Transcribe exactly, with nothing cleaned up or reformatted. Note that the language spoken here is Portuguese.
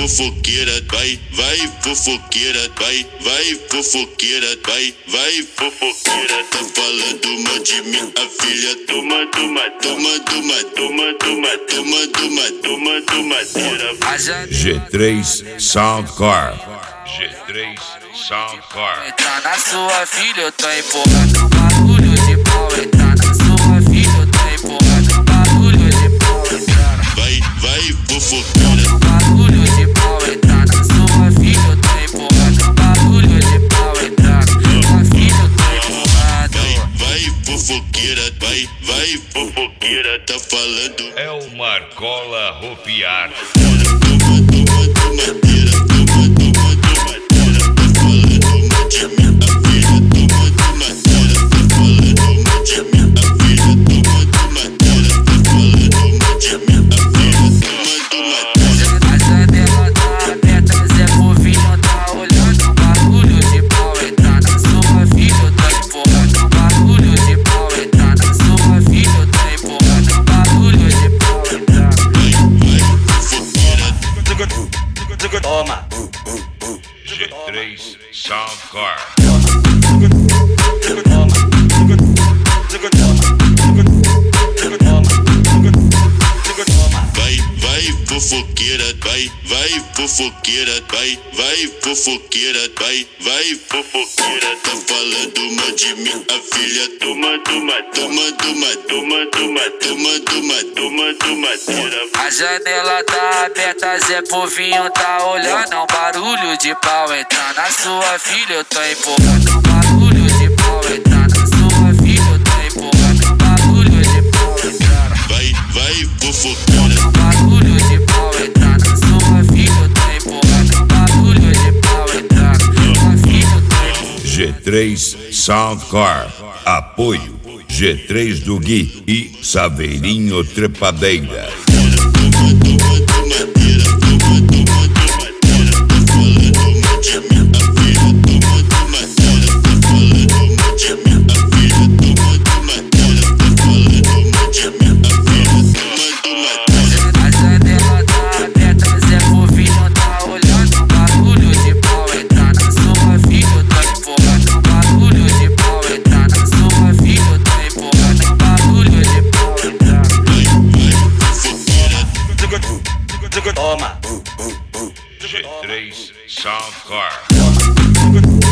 fofoqueira, vai, vai fofoqueira, vai, vai fofoqueira, vai, vai fofoqueira. Tá falando mal de mim, a filha toma, toma, toma, toma, toma, toma, toma, toma, toma, tomadeira. G três Soundcore. G três Soundcore. Entrar na sua filha, eu tô empurrando bagulho de pau. Entrar na sua filha, eu tô empurrando bagulho de pau. Vai, vai fofoqueira. Bagulho de pau. Entrar na sua filha, eu tô empurrando bagulho de pau. Entrar na sua filha, eu tô empurrando. Vai, vai fofoqueira, vai, vai fofoqueira. Tá falando É o Marcola Ropiar. Toma. G três Soundcore. Vai, vai fofoqueira, vai, vai fofoqueira, vai, vai fofoqueira, vai, vai fofoqueira. Tá falando mal de mim, a filha toma, toma, toma, toma, toma, toma, toma, toma, toma, tomadeira. A janela tá aberta, Zé Povinho tá olhando. É um barulho de pau. Entrar na sua filha, eu tô empurrando bagulho de pau. Entrar na sua filha, eu tô empurrando bagulho de pau. Vai, vai fofoqueira. Bagulho de pau. Entrar na sua filha, eu tô empurrando bagulho de pau. Entrar na sua filha, eu tô empurrando. G três Soundcore. Apoio G três do Gui e Saveirinho Trepadeira. Toma. G três Soundcore.